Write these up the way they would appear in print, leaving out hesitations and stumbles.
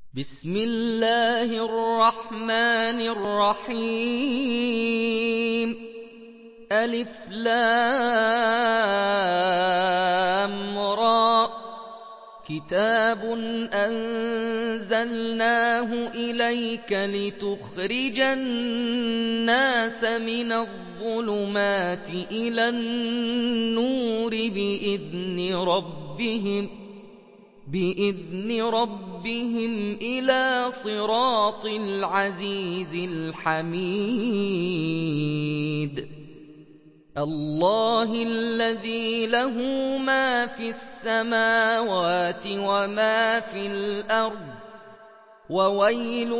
بسم الله الرحمن الرحيم ألف لام را كتاب أنزلناه إليك لتخرج الناس من الظلمات إلى النور بإذن ربهم إلى صراط العزيز الحميد الله الذي له ما في السماوات وما في الأرض وويل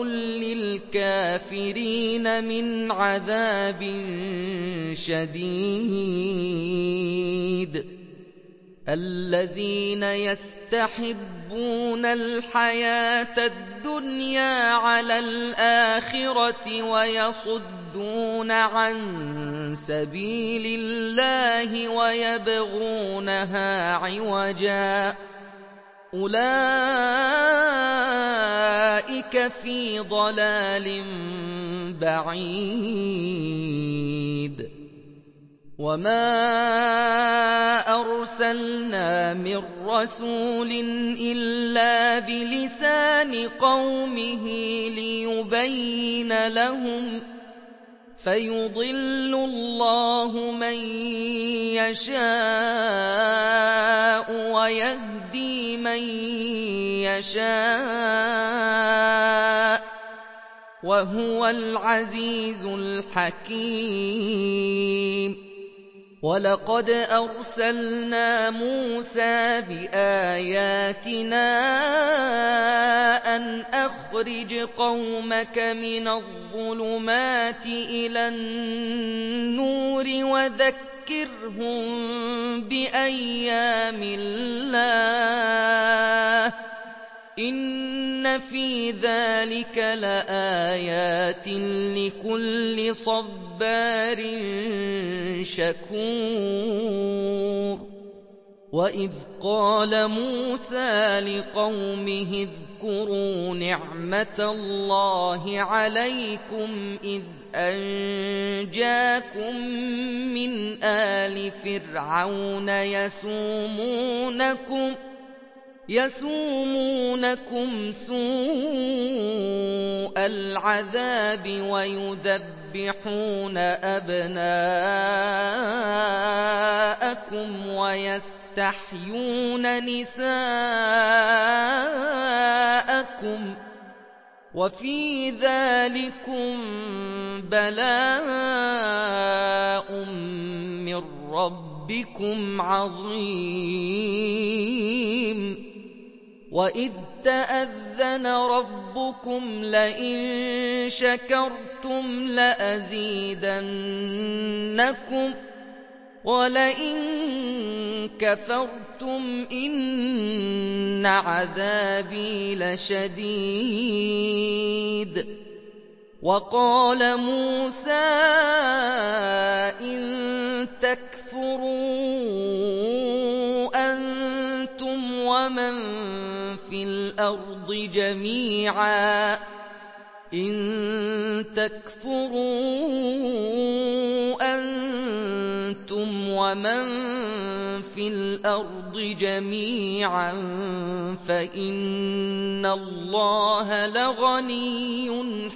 للكافرين من عذاب شديد الذين يستحبون الحياة الدنيا على الآخرة ويصدون عن سبيل الله ويبغونها عوجا أولئك في ضلال بعيد وما أرسلنا من رسول إلا بلسان قومه ليبين لهم فيضل الله من يشاء ويهدي من يشاء وهو العزيز الحكيم وَلَقَدْ أَرْسَلْنَا مُوسَىٰ بِآيَاتِنَا أَنْ أَخْرِجْ قَوْمَكَ مِنَ الظُّلُمَاتِ إِلَى النُّورِ وَذَكِّرْهُم بِأَيَّامِ اللَّهِ ۚ إِنَّ فِي ذَٰلِكَ لَآيَاتٍ لِّكُلِّ صَبَّارٍ شَكُورٍ وَإِذْ قَالَ مُوسَىٰ لِقَوْمِهِ اذْكُرُوا نِعْمَةَ اللَّهِ عَلَيْكُمْ إِذْ أَنجَاكُم مِّنْ آلِ فِرْعَوْنَ يَسُومُونَكُمْ سُوءَ الْعَذَابِ وَيُذَبِّحُونَ أَبْنَاءَكُمْ وَيَسْتَحْيُونَ نِسَاءَكُمْ ۚ وَفِي ذَٰلِكُم بَلَاءٌ مِّن رَّبِّكُمْ عَظِيمٌ وَإِذْ تَأَذَّنَ رَبُّكُمْ لَئِن شَكَرْتُمْ لَأَزِيدَنَّكُمْ وَلَئِن كَفَرْتُمْ إِنَّ عَذَابِي لَشَدِيدٌ وَقَالَ مُوسَىٰ إِن تَكْفُرُوا أَنتُمْ وَمَن فِي الْأَرْضِ جَمِيعًا فَإِنَّ اللَّهَ لَغَنِيٌّ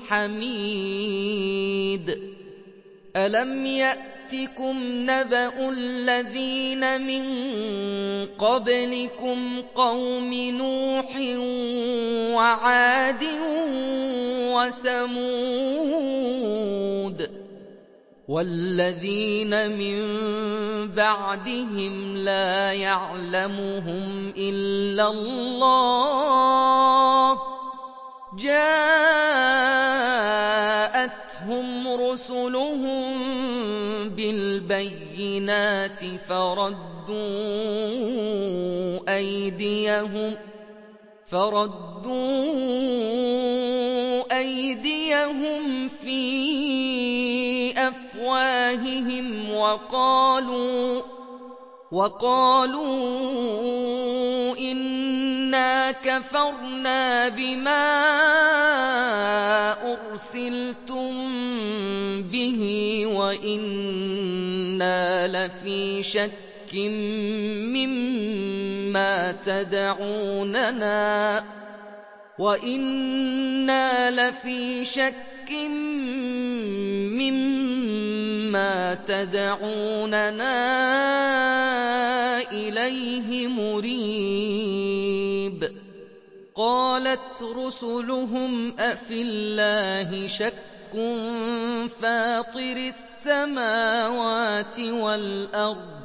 حَمِيدٌ أَلَمْ يَأْتِكُمْ نَبَأُ الَّذِينَ مِن قَبْلِكُمْ قَوْمِ نُوحٍ وَعَادٍ وَثَمُودَ وَالَّذِينَ مِن بَعْدِهِمْ لَا يَعْلَمُهُمْ إِلَّا اللَّهُ ۚ جَاءَتْهُمْ رُسُلُهُم بِالْبَيِّنَاتِ فَرَدُّوا أَيْدِيَهُمْ فِي أَفْوَاهِهِمْ وَقَالُوا إِنَّا كَفَرْنَا بِمَا أُرْسِلْتُم بِهِ وَإِنَّا لَفِي شَكٍّ مِّمَّا تَدْعُونَنَا إِلَيْهِ مُرِيبٍ قَالَتْ رُسُلُهُمْ أَفِي اللَّهِ شَكٌّ فَاطِرِ السَّمَاوَاتِ وَالْأَرْضِ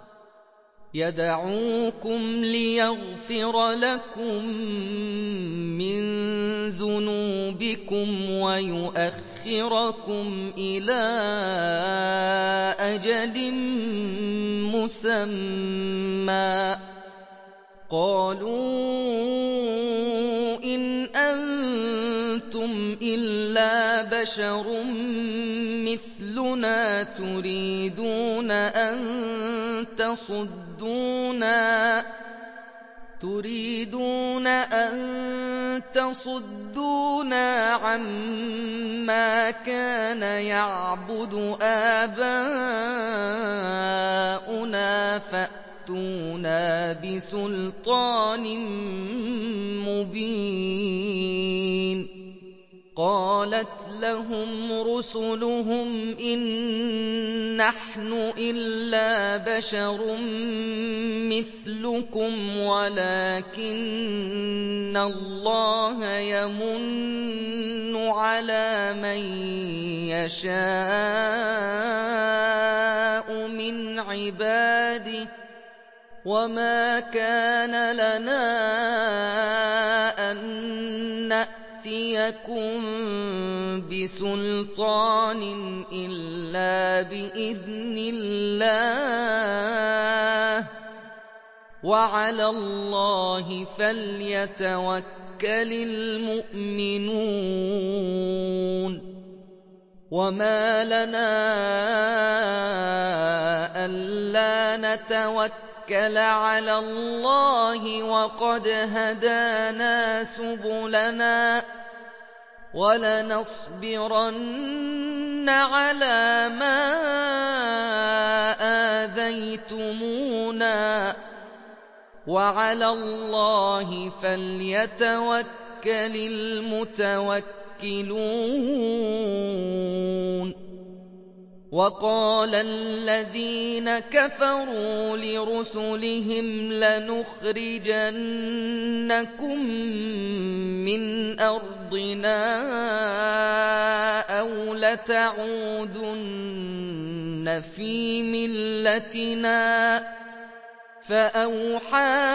يَدْعُوكُمْ لِيَغْفِرَ لَكُم مِّن ذُنُوبِكُمْ وَيُؤَخِّرَكُمْ إِلَىٰ أَجَلٍ مُّسَمًّى ۚ قَالُوا إِنْ أَنتُمْ إِلَّا بَشَرٌ مِّثْلُنَا تُرِيدُونَ أَن تَصُدُّونَا عَمَّا كَانَ يَعْبُدُ آبَاؤُنَا فَأْتُونَا بِسُلْطَانٍ مُّبِينٍ قَالَتْ لَهُمْ رُسُلُهُمْ إِن نَّحْنُ إِلَّا بَشَرٌ مِّثْلُكُمْ وَلَٰكِنَّ اللَّهَ يَمُنُّ عَلَىٰ مَن يَشَاءُ مِنْ عِبَادِهِ ۖ وَمَا كَانَ لَنَا أَن نَّأْتِيَكُم بِسُلْطَانٍ إِلَّا بِإِذْنِ اللَّهِ ۚ وَعَلَى اللَّهِ فَلْيَتَوَكَّلِ الْمُؤْمِنُونَ وَمَا لَنَا أَلَّا نَتَوَكَّلَ عَلَى اللَّهِ وَقَدْ هَدَانَا سُبُلَنَا ۚ وَلَنَصْبِرَنَّ عَلَىٰ مَا آذَيْتُمُونَا ۚ وَعَلَى اللَّهِ فَلْيَتَوَكَّلِ الْمُتَوَكِّلُونَ وَقَالَ الَّذِينَ كَفَرُوا لِرُسُلِهِمْ لَنُخْرِجَنَّكُم مِّنْ أَرْضِنَا أَوْ لَتَعُودُنَّ فِي مِلَّتِنَا ۖ فَأَوْحَىٰ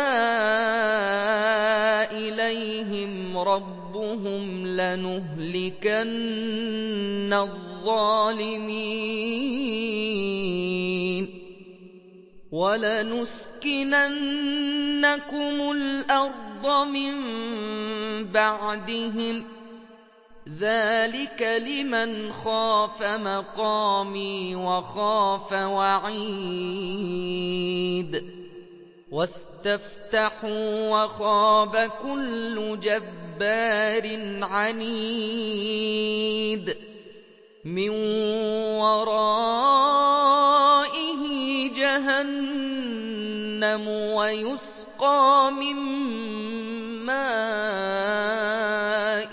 إِلَيْهِمْ رَبُّهُمْ لَنُهْلِكَنَّ الظَّالِمِينَ وَلَنُسْكِنَنَّكُمُ الْأَرْضَ مِن بَعْدِهِمْ ۚ ذَٰلِكَ لِمَنْ خَافَ مَقَامِي وَخَافَ وَعِيدِ وَاسْتَفْتَحُوا وَخَابَ كُلُّ جَبَّارٍ عَنِيدٍ مِّن وَرَائِهِ جَهَنَّمُ وَيُسْقَىٰ مِن مَّاءٍ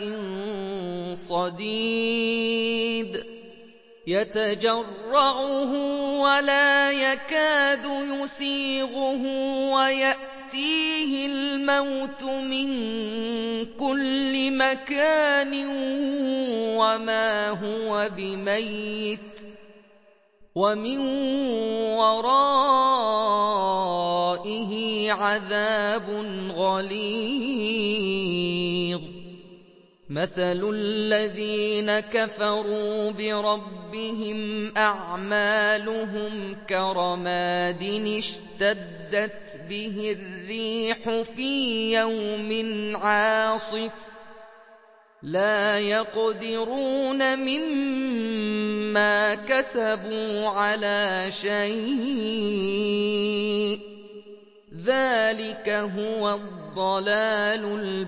صَدِيدٍ يَتَجَرَّعُهُ وَلَا يَكَادُ يُسِيغُهُ وَيَأْتِيهِ الْمَوْتُ مِن كُلِّ مَكَانٍ وَمَا هُوَ بِمَيِّتٍ وَمِن وَرَائِهِ عَذَابٌ غَلِيظٌ مَثَلُ الَّذِينَ كَفَرُوا بِرَبِّهِمْ أَعْمَالُهُمْ كَرَمَادٍ اشْتَدَّتْ بِهِ الرِّيحُ فِي يَوْمٍ عَاصِفٍ لَّا يَقْدِرُونَ مِمَّا كَسَبُوا عَلَىٰ شَيْءٍ ذَٰلِكَ هُوَ الضَّلَالُ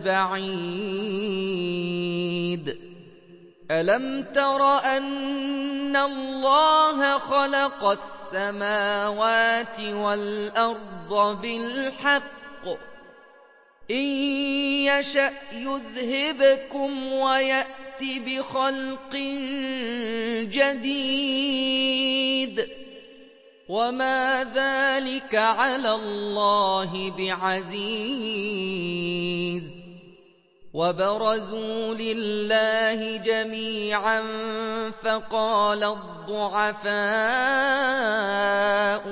الْبَعِيدُ أَلَمْ تَرَ أَنَّ اللَّهَ خَلَقَ السَّمَاوَاتِ وَالْأَرْضَ بِالْحَقِّ ۚ إِن يَشَأْ يُذْهِبْكُمْ وَيَأْتِ بِخَلْقٍ جَدِيدٍ وَمَا ذَٰلِكَ عَلَى اللَّهِ بِعَزِيزٍ وَبَرَزُوا لِلَّهِ جَمِيعًا فَقَالَ الضُّعَفَاءُ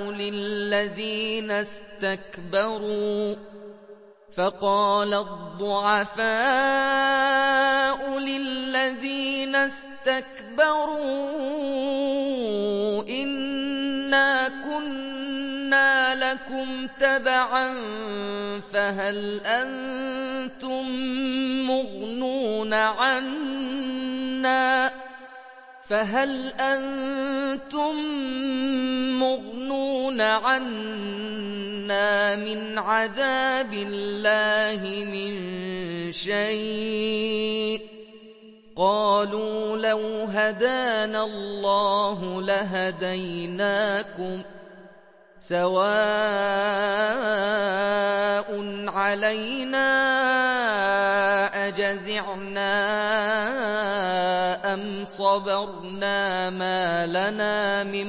لِلَّذِينَ اسْتَكْبَرُوا إِنَّا كُنَّا لَكُمْ تَبَعًا فَهَلْ أَنتُم مُّغْنُونَ عَنَّا مِنْ عَذَابِ اللَّهِ مِن شَيْءٍ ۚ قَالُوا لَوْ هَدَانَا اللَّهُ لَهَدَيْنَاكُمْ ۖ سَوَاءٌ عَلَيْنَا أَجَزِعْنَا أَمْ صَبَرْنَا مَا لَنَا مِن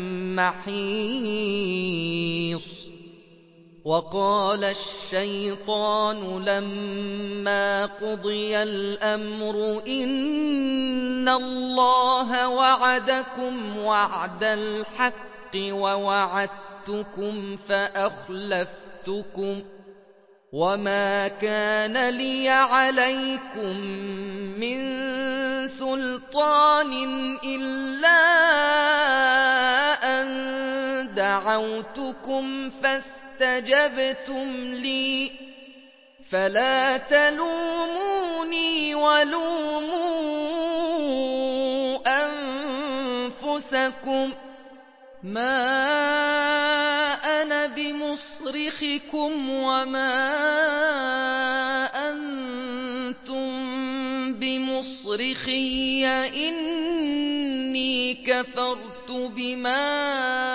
مَّحِيصٍ وَقَالَ الشَّيْطَانُ لَمَّا قُضِيَ الْأَمْرُ إِنَّ اللَّهَ وَعَدَكُمْ وَعْدَ الْحَقِّ وَوَعَدتُّكُمْ فَأَخْلَفْتُكُمْ وَمَا كَانَ لِيَ عَلَيْكُم مِّن سُلْطَانٍ إِلَّا أَن دَعَوْتُكُمْ فَاسْتَجَبْتُمْ لِي ۖ فَلَا تَلُومُونِي وَلُومُوا أَنفُسَكُم ۖ مَّا أَنَا بِمُصْرِخِكُمْ وَمَا أَنتُم بِمُصْرِخِيَّ ۖ إِنِّي كَفَرْتُ بِمَا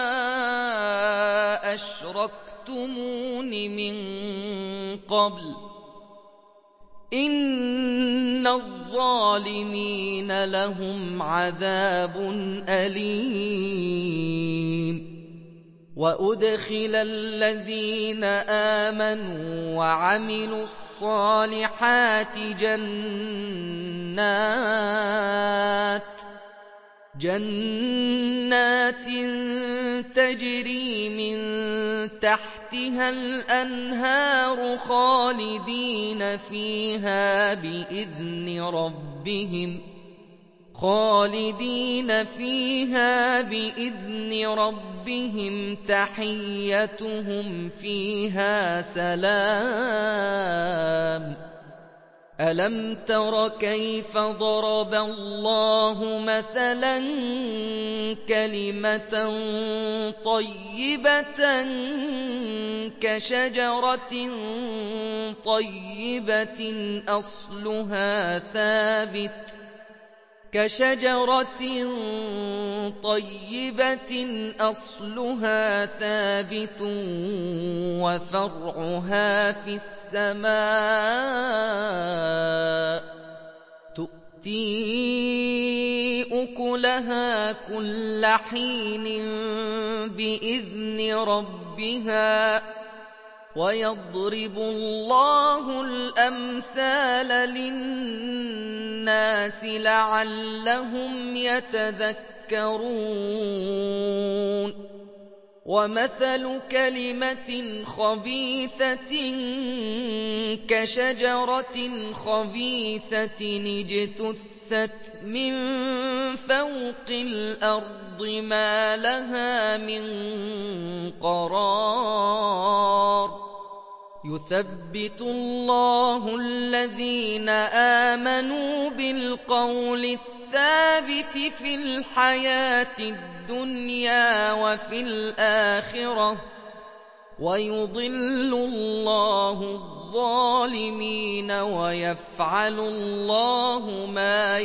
أَشْرَكْتُمُونِ مِن قَبْلُ ۗ إِنَّ الظَّالِمِينَ لَهُمْ عَذَابٌ أَلِيمٌ وَأُدْخِلَ الَّذِينَ آمَنُوا وَعَمِلُوا الصَّالِحَاتِ جَنَّاتٍ تَجْرِي مِن تَحْتِهَا الْأَنْهَارُ خَالِدِينَ فِيهَا بِإِذْنِ رَبِّهِمْ تَحِيَّتُهُمْ فِيهَا سَلَامٌ أَلَمْ تَرَ كَيْفَ ضَرَبَ اللَّهُ مَثَلًا كَلِمَةً طَيِّبَةً كَشَجَرَةٍ طَيِّبَةٍ أَصْلُهَا ثَابِتٌ وَفَرْعُهَا فِي السَّمَاءِ ۖ تُؤْتِي أُكُلَهَا كُلَّ حِينٍ بِإِذْنِ رَبِّهَا ۗ وَيَضْرِبُ اللَّهُ الْأَمْثَالَ لِلنَّاسِ لَعَلَّهُمْ يَتَذَكَّرُونَ وَمَثَلُ كَلِمَةٍ خَبِيثَةٍ كَشَجَرَةٍ خَبِيثَةٍ اجْتُثَّتْ مِن فَوْقِ الْأَرْضِ مَا لَهَا مِن قَرَارٍ يُثَبِّتُ اللَّهُ الَّذِينَ آمَنُوا بِالْقَوْلِ الثَّابِتِ فِي الْحَيَاةِ الدُّنْيَا وَفِي الْآخِرَةِ ۖ وَيُضِلُّ اللَّهُ الظَّالِمِينَ وَيَفْعَلُ اللَّهُ مَا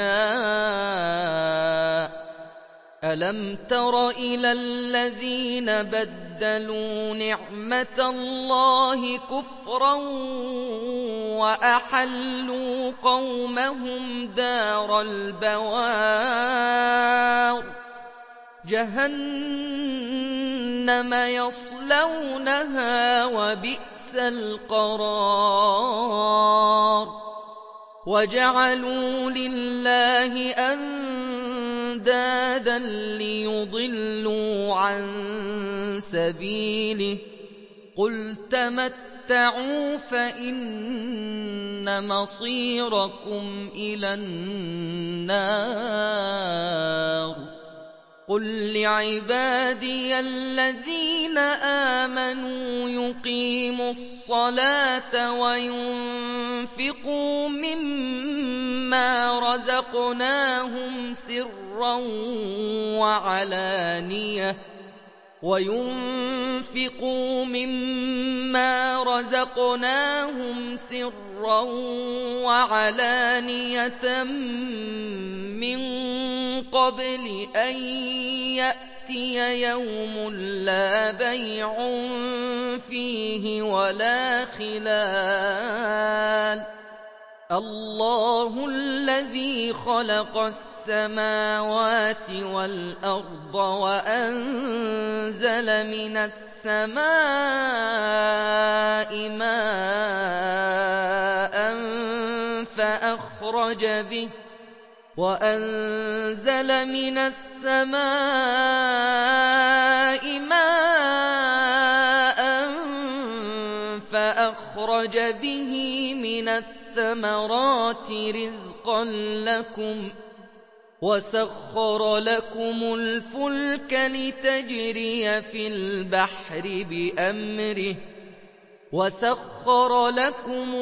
يَشَاءُ أَلَمْ تَرَ إِلَى الَّذِينَ بَدَّلُوا نِعْمَةَ اللَّهِ كُفْرًا وَأَحَلُّوا قَوْمَهُمْ دَارَ الْبَوَارِ جَهَنَّمَ يَصْلَوْنَهَا وَبِئْسَ الْقَرَارُ وَجَعَلُوا لِلَّهِ أَندَادًا لِّيُضِلُّوا عَن سَبِيلِهِ ۗ قُلْ تَمَتَّعُوا فَإِنَّ مَصِيرَكُمْ إِلَى النَّارِ قُل لِّعِبَادِيَ الَّذِينَ آمَنُوا يُقِيمُوا الصَّلَاةَ وَيُنفِقُوا مِمَّا رَزَقْنَاهُمْ سِرًّا وَعَلَانِيَةً مِّن قَبْلِ أَن يَأْتِيَ يَوْمٌ لَّا بَيْعٌ فِيهِ وَلَا خِلَالٌ اللَّهُ الَّذِي خَلَقَ السَّمَاوَاتِ وَالْأَرْضَ وَأَنزَلَ مِنَ السَّمَاءِ مَاءً فَأَخْرَجَ بِهِ مِنَ الثَّمَرَاتِ رِزْقًا لَّكُمْ وَسَخَّرَ لَكُمُ الْفُلْكَ لِتَجْرِيَ فِي الْبَحْرِ بِأَمْرِهِ وَسَخَّرَ لَكُمُ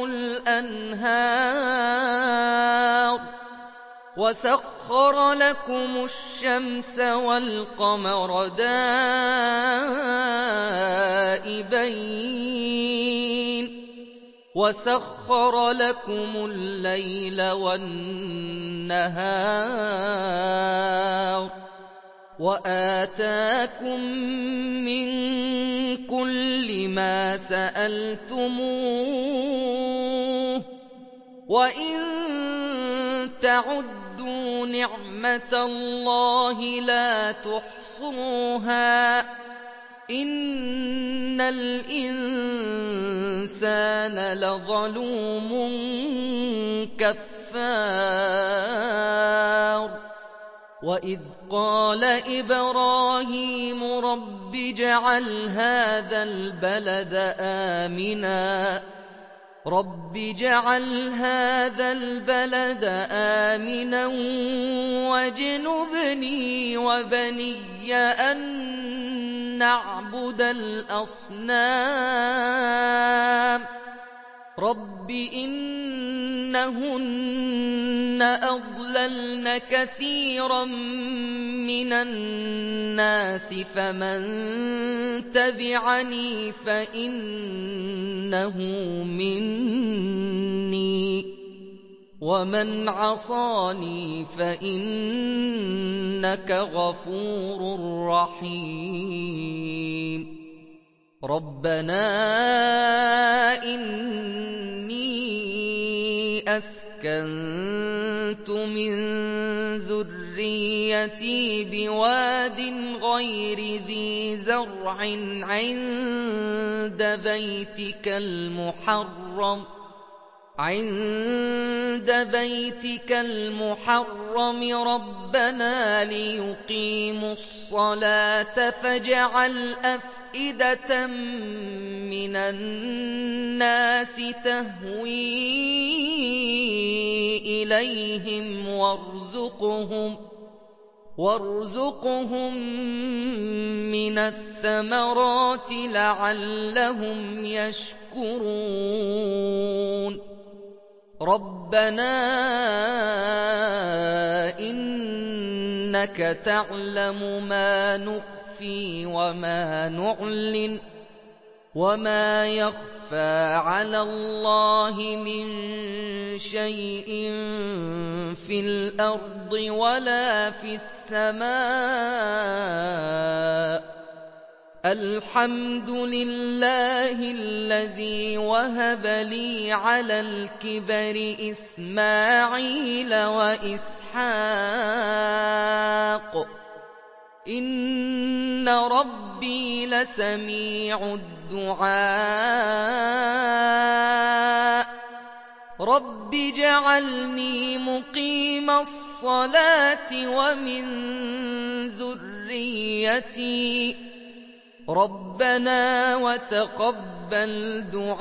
الْأَنْهَارَ وَسَخَّرَ لَكُمُ الشَّمْسَ وَالْقَمَرَ دَائِبَيْنِ وَسَخَّرَ لَكُمُ اللَّيْلَ وَالنَّهَارَ وَآتَاكُم مِّن كُلِّ مَا سَأَلْتُمُوهُ ۚ وَإِن تَعُدُّوا نِعْمَةَ اللَّهِ لَا تُحْصُوهَا ۗ إِنَّ الْإِنسَانَ لَظَلُومٌ كَفَّارٌ وَإِذْ قَالَ إِبْرَاهِيمُ رَبِّ اجْعَلْ هَٰذَا الْبَلَدَ آمِنًا وَاجْنُبْنِي وَبَنِيَّ أَن نَّعْبُدَ الْأَصْنَامَ رَبِّ إِنَّهُنَّ أَضْلَلْنَ كَثِيرًا مِّنَ النَّاسِ فَمَن تَبِعَنِي فَإِنَّهُ مِنِّي ۖ وَمَنْ عَصَانِي فَإِنَّكَ غَفُورٌ رَّحِيمٌ رَبَّنَا إِنِّي أَسْكَنتُ مِن ذُرِّيَّتِي بِوَادٍ غَيْرِ ذِي زَرْعٍ عِندَ بَيْتِكَ الْمُحَرَّمِ رَبَّنَا لِيُقِيمُوا الصَّلَاةَ فَاجْعَلْ أَفْئِدَةً مِّنَ النَّاسِ تَهْوِي إِلَيْهِمْ وَارْزُقْهُم مِّنَ الثَّمَرَاتِ لَعَلَّهُمْ يَشْكُرُونَ رَبَّنَا إِنَّكَ تَعْلَمُ مَا نُخْفِي وَمَا نُعْلِنُ وَمَا يَخْفَىٰ عَلَى اللَّهِ مِن شَيْءٍ فِي الْأَرْضِ وَلَا فِي السَّمَاءِ ۚ الْحَمْدُ لِلَّهِ الَّذِي وَهَبَ لِي عَلَى الْكِبَرِ إِسْمَاعِيلَ وَإِسْحَاقَ ۚ إِنَّ رَبِّي لَسَمِيعُ الدُّعَاءِ رَبِّ اجْعَلْنِي مُقِيمَ الصَّلَاةِ وَمِن ذُرِّيَّتِي رَبَّنَا وَتَقَبَّلْ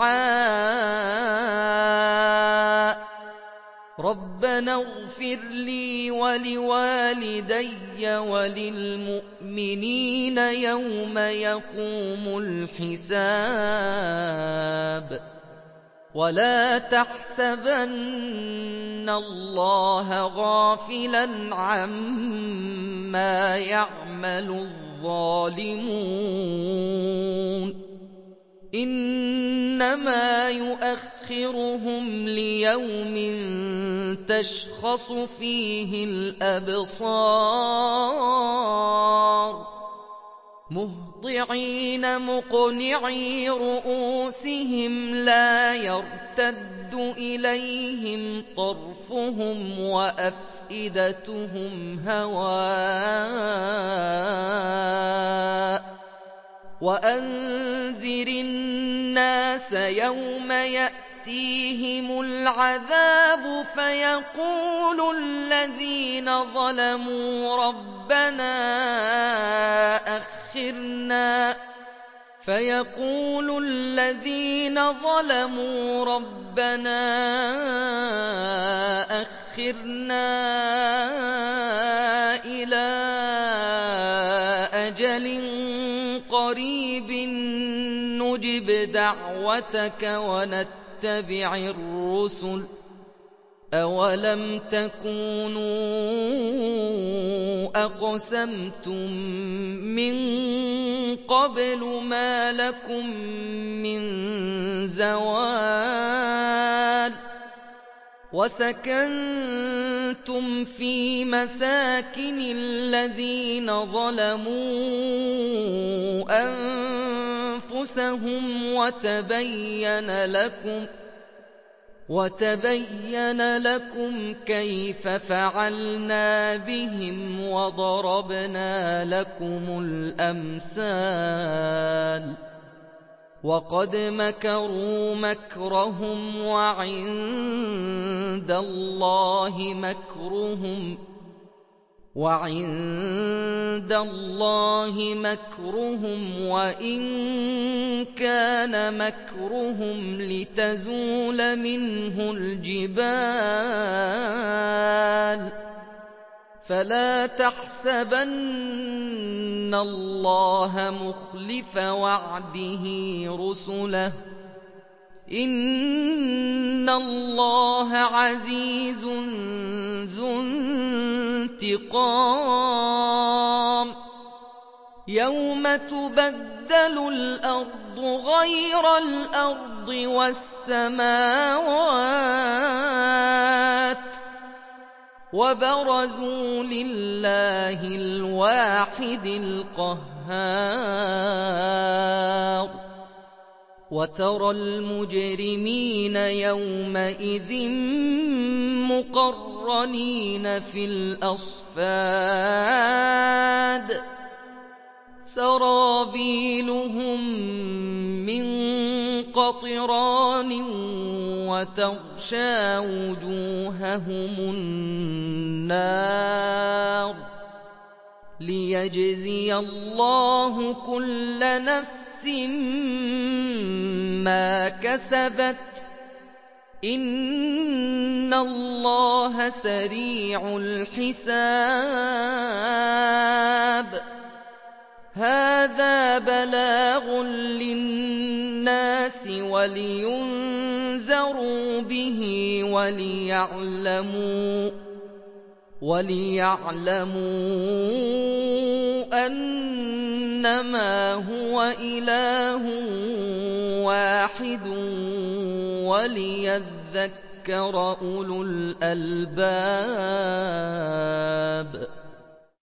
دُعَاءِ رَبَّنَا اغْفِرْ لِي وَلِوَالِدَيَّ وَلِلْمُؤْمِنِينَ يَوْمَ يَقُومُ الْحِسَابُ وَلَا تَحْسَبَنَّ اللَّهَ غَافِلًا عَمَّا يَعْمَلُ الظَّالِمُونَ ۚ إِنَّمَا يُؤَخِّرُهُمْ لِيَوْمٍ تَشْخَصُ فِيهِ الْأَبْصَارُ مُهْطِعِينَ مُقْنِعِي رُءُوسِهِمْ لَا يَرْتَدُّ إِلَيْهِمْ طَرْفُهُمْ وَأَفْئِدَتُهُمْ هَوَاءٌ وَأَنذِرِ النَّاسَ يَوْمَ يَأْتِيهِمُ الْعَذَابُ فَيَقُولُ الَّذِينَ ظَلَمُوا رَبَّنَا أَخِّرْنَا إِلَىٰ أَجَلٍ قَرِيبٍ نُّجِبْ دَعْوَتَكَ وَنَتَّبِعِ الرُّسُلَ ۗ أَوَلَمْ تَكُونُوا أَقْسَمْتُم مِّن قَبْلُ مَا لَكُم مِّن زَوَالٍ وَسَكَنتُمْ فِي مَسَاكِنِ الَّذِينَ ظَلَمُوا أَنفُسَهُمْ وَتَبَيَّنَ لَكُمْ كَيْفَ فَعَلْنَا بِهِمْ وَضَرَبْنَا لَكُمُ الْأَمْثَالَ ۚ وَقَدْ مَكَرُوا مَكْرَهُمْ وَعِندَ اللَّهِ مَكْرُهُمْ وَإِن كَانَ مَكْرُهُمْ لِتَزُولَ مِنْهُ الْجِبَالُ فَلَا تَحْسَبَنَّ اللَّهَ مُخْلِفَ وَعْدِهِ رُسُلَهُ ۗ إِنَّ اللَّهَ عَزِيزٌ ذُو انتِقَامٍ يَوْمَ تُبَدَّلُ الْأَرْضُ غَيْرَ الْأَرْضِ وَالسَّمَاوَاتُ وَبَرَزُوا لِلَّهِ الْوَاحِدِ الْقَهَّارِ وَتَرَى الْمُجْرِمِينَ يَوْمَئِذٍ مُّقَرَّنِينَ فِي الْأَصْفَادِ سَرَابِيلُهُم مِّن قَطِرَانٍ وَتَغْشَىٰ وُجُوهَهُمُ النَّارُ لِيَجْزِيَ اللَّهُ كُلَّ نَفْسٍ مَّا كَسَبَتْ ۚ إِنَّ اللَّهَ سَرِيعُ الْحِسَابِ هَٰذَا بَلَاغٌ لِّلنَّاسِ وَلِيُنذَرُوا بِهِ وَلِيَعْلَمُوا أَنَّمَا هُوَ إِلَٰهٌ وَاحِدٌ وَلِيَذَّكَّرَ أُولُو الْأَلْبَابِ